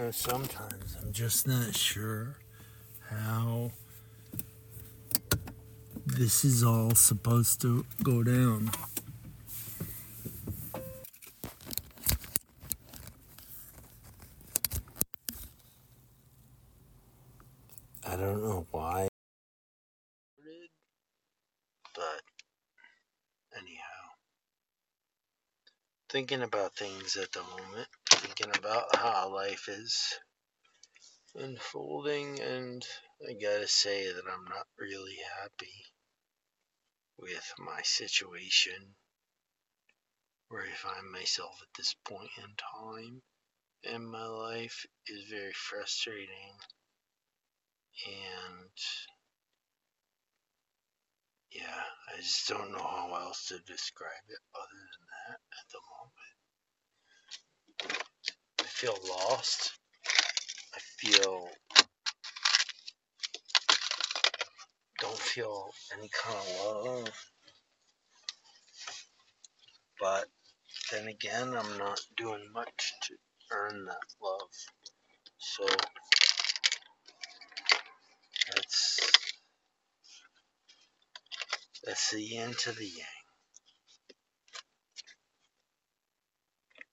Sometimes I'm just not sure how this is all supposed to go down. I don't know why, but anyhow, thinking about things at the moment, thinking about how life is unfolding, and I gotta say that I'm not really happy with my situation where I find myself at this point in time, and my life is very frustrating, and yeah, I just don't know how else to describe it other than that at the moment. I feel lost. Don't feel any kind of love, but then again, I'm not doing much to earn that love. So that's the yin to the yang.